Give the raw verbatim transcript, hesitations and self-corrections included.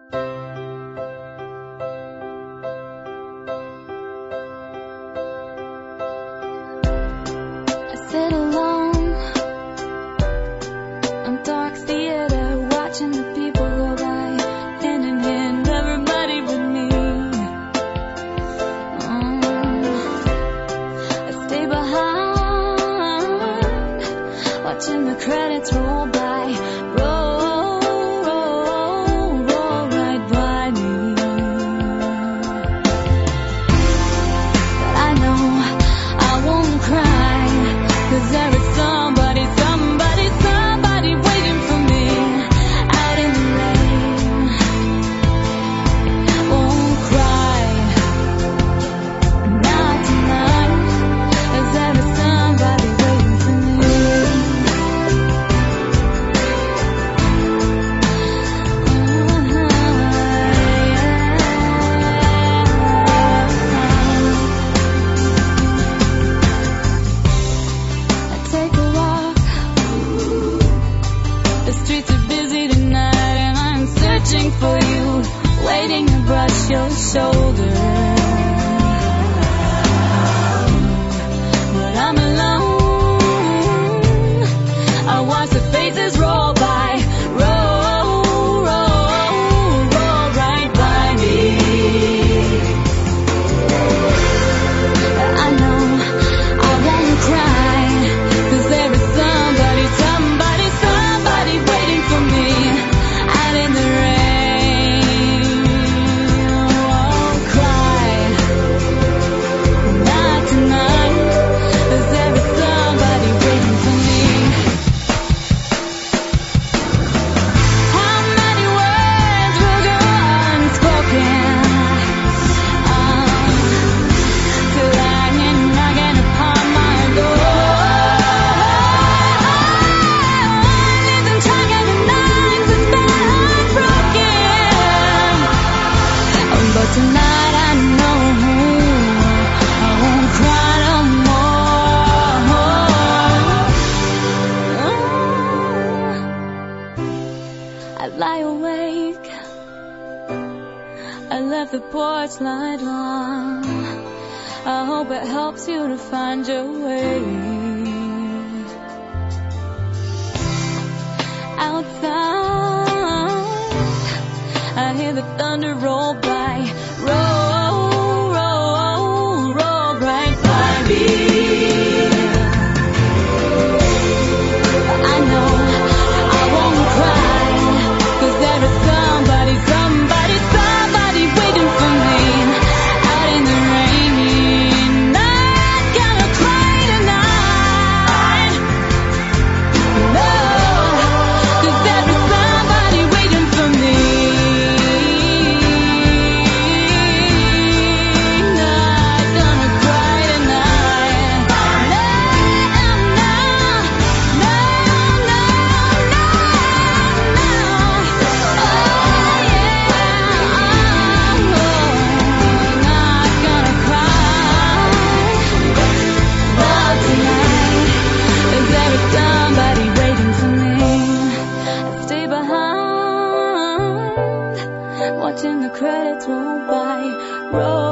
Sit alone on dark theater, watching the people go by, hand in hand, everybody but me. Um, I stay behind, watching the credits roll by, roll, roll, roll right by me. But I know I won't cry, 'cause there is somebody, somebody, somebody waiting for me out in the rain. Won't cry, not tonight, 'cause there is somebody waiting for me. I take a walk. The streets are busy tonight, and I'm searching for you, waiting to brush your shoulder. But I'm alone. I watch the faces roll by, roll, roll, roll right by me. But I know I won't cry, 'cause there is somebody, somebody, somebody waiting for me out in the rain. Won't cry, not tonight, 'cause there is somebody waiting for me. How many words will go unspoken? Um, till I hear knocking upon my door. Leave them talking tonight, 'cause my heart's broken. But tonight I know I won't cry no more. I lie awake, I left the porch light on. I hope it helps you to find your way. Outside, I hear the thunder roll by, roll, roll, roll right by me. I know I won't cry, 'cause there is somebody, somebody, somebody waiting for me out in the rain. Not gonna cry tonight, no, 'cause there is somebody waiting for me. Not gonna cry tonight, no, no, no, no, no, no. Oh yeah, I'm not gonna cry, not tonight, 'cause there is somebody waiting for me. I stay behind, watching the credits roll by, roll.